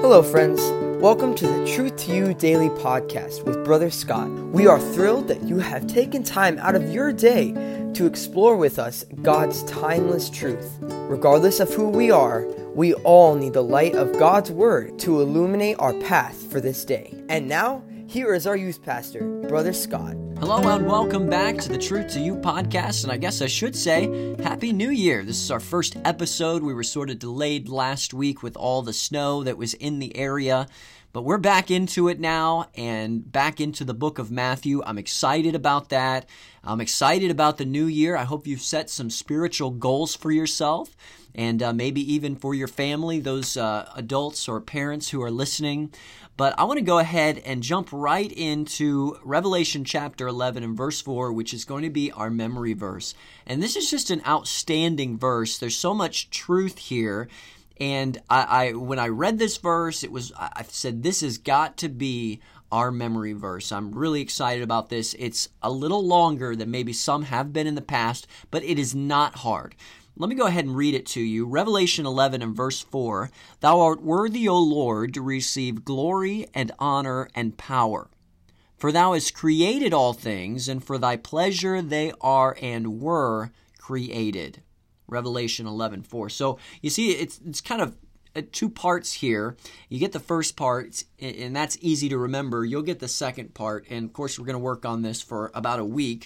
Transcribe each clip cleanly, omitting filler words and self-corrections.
Hello, friends. Welcome to the Truth to You Daily Podcast with Brother Scott. We are thrilled that you have taken time out of your day to explore with us God's timeless truth. Regardless of who we are, we all need the light of God's Word to illuminate our path for this day. And now, here is our youth pastor, Brother Scott. Hello and welcome back to the Truth to You podcast, and I guess I should say, Happy New Year. This is our first episode. We were sort of delayed last week with all the snow that was in the area, but we're back into it now and back into the book of Matthew. I'm excited about that. I'm excited about the new year. I hope you've set some spiritual goals for yourself and maybe even for your family, those adults or parents who are listening. But I want to go ahead and jump right into Revelation chapter 11 and verse 4, which is going to be our memory verse. And this is just an outstanding verse. There's so much truth here. And I when I read this verse, I said, this has got to be our memory verse. I'm really excited about this. It's a little longer than maybe some have been in the past, but it is not hard. Let me go ahead and read it to you. Revelation 11 and verse 4, Thou art worthy, O Lord, to receive glory and honor and power. For thou hast created all things, and for thy pleasure they are and were created. Revelation 11:4. So you see, it's kind of two parts here. You get the first part, and that's easy to remember. You'll get the second part, and of course we're going to work on this for about a week.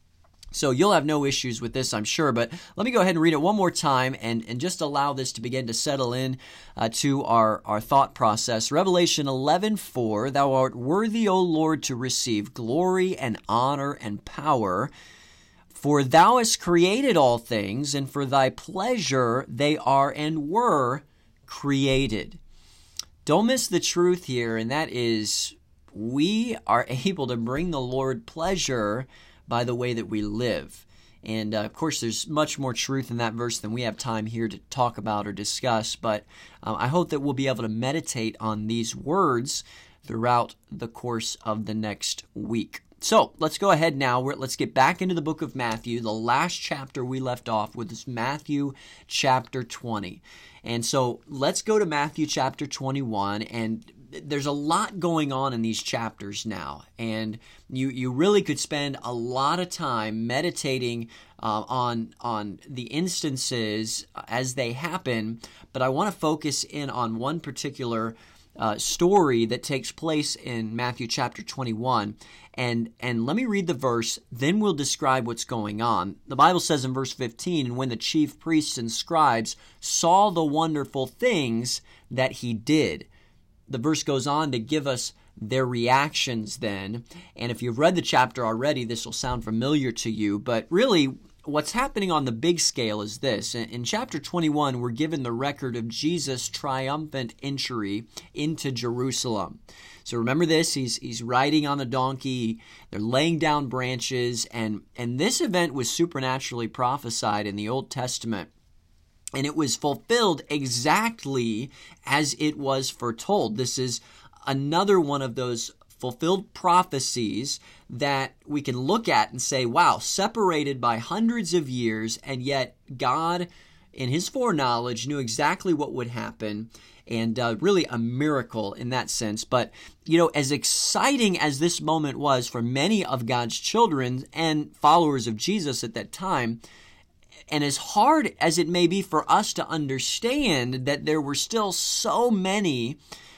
So you'll have no issues with this, I'm sure, but let me go ahead and read it one more time and just allow this to begin to settle in to our thought process. Revelation 11:4, Thou art worthy, O Lord, to receive glory and honor and power, for thou hast created all things, and for thy pleasure they are and were created. Don't miss the truth here, and that is we are able to bring the Lord pleasure by the way that we live. And of course, there's much more truth in that verse than we have time here to talk about or discuss, but I hope that we'll be able to meditate on these words throughout the course of the next week. So let's go ahead now. Let's get back into the book of Matthew. The last chapter we left off with is Matthew chapter 20. And so let's go to Matthew chapter 21, and there's a lot going on in these chapters now, and you really could spend a lot of time meditating on the instances as they happen, but I want to focus in on one particular story that takes place in Matthew chapter 21, and let me read the verse, then we'll describe what's going on. The Bible says in verse 15, And when the chief priests and scribes saw the wonderful things that he did. The verse goes on to give us their reactions then, and if you've read the chapter already, this will sound familiar to you, but really what's happening on the big scale is this. In chapter 21, we're given the record of Jesus' triumphant entry into Jerusalem. So remember this, he's riding on a donkey, they're laying down branches, and this event was supernaturally prophesied in the Old Testament. And it was fulfilled exactly as it was foretold. This is another one of those fulfilled prophecies that we can look at and say, wow, separated by hundreds of years, and yet God, in his foreknowledge, knew exactly what would happen, and really a miracle in that sense. But, as exciting as this moment was for many of God's children and followers of Jesus at that time, and as hard as it may be for us to understand that there were still so many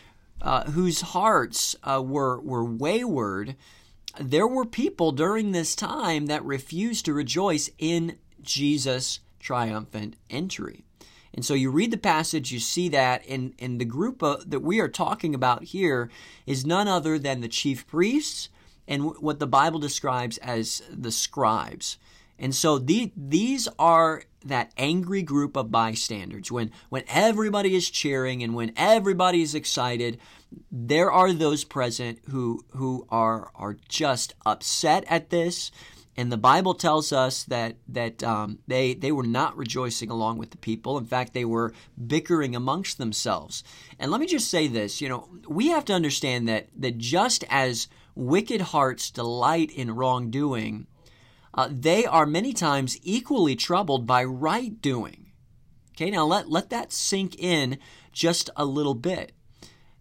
whose hearts were wayward, there were people during this time that refused to rejoice in Jesus' triumphant entry. And so you read the passage, you see that, and the group that we are talking about here is none other than the chief priests and what the Bible describes as the scribes. And so these are that angry group of bystanders. When everybody is cheering and when everybody is excited, there are those present who are just upset at this. And the Bible tells us that they were not rejoicing along with the people. In fact, they were bickering amongst themselves. And let me just say this, we have to understand that just as wicked hearts delight in wrongdoing, they are many times equally troubled by right doing. Okay, now let that sink in just a little bit.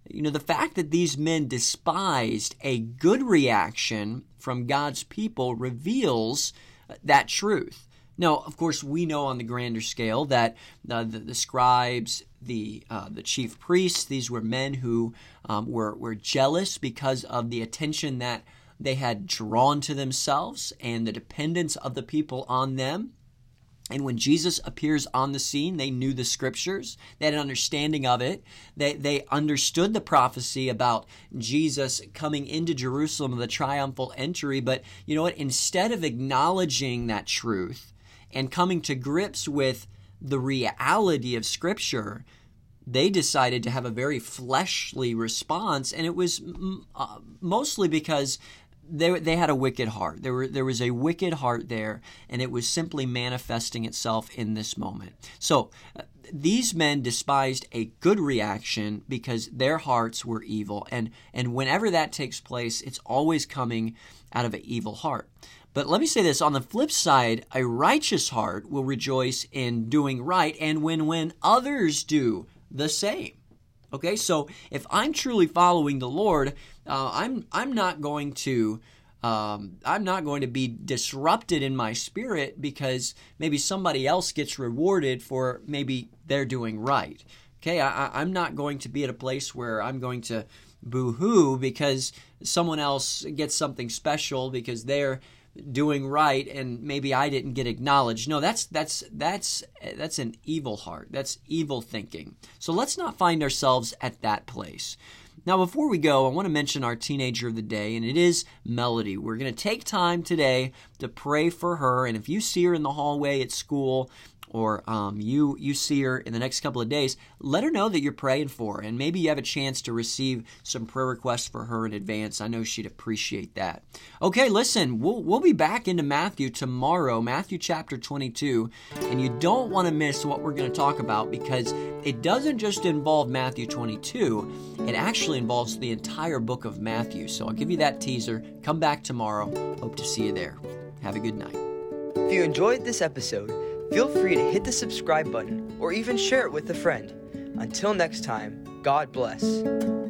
the fact that these men despised a good reaction from God's people reveals that truth. Now, of course, we know on the grander scale that the scribes, the chief priests, these were men who were jealous because of the attention that they had drawn to themselves and the dependence of the people on them. And when Jesus appears on the scene, they knew the scriptures. They had an understanding of it. They understood the prophecy about Jesus coming into Jerusalem, the triumphal entry. But you know what? Instead of acknowledging that truth and coming to grips with the reality of Scripture, they decided to have a very fleshly response. And it was mostly because they had a wicked heart. There was a wicked heart there, and it was simply manifesting itself in this moment. So these men despised a good reaction because their hearts were evil. And whenever that takes place, it's always coming out of an evil heart. But let me say this, on the flip side, a righteous heart will rejoice in doing right and when others do the same. Okay, so if I'm truly following the Lord, I'm not going to be disrupted in my spirit because maybe somebody else gets rewarded for maybe they're doing right. Okay, I'm not going to be at a place where I'm going to boo-hoo because someone else gets something special because they're doing right and maybe I didn't get acknowledged. No, that's an evil heart. That's evil thinking. So let's not find ourselves at that place. Now, before we go, I want to mention our teenager of the day, and it is Melody. We're going to take time today to pray for her, and if you see her in the hallway at school, or you see her in the next couple of days, let her know that you're praying for her, and maybe you have a chance to receive some prayer requests for her in advance. I know she'd appreciate that. Okay, listen, we'll be back into Matthew tomorrow, Matthew chapter 22, and you don't want to miss what we're going to talk about because it doesn't just involve Matthew 22, it actually involves the entire book of Matthew. So I'll give you that teaser. Come back tomorrow. Hope to see you there. Have a good night. If you enjoyed this episode, feel free to hit the subscribe button or even share it with a friend. Until next time, God bless.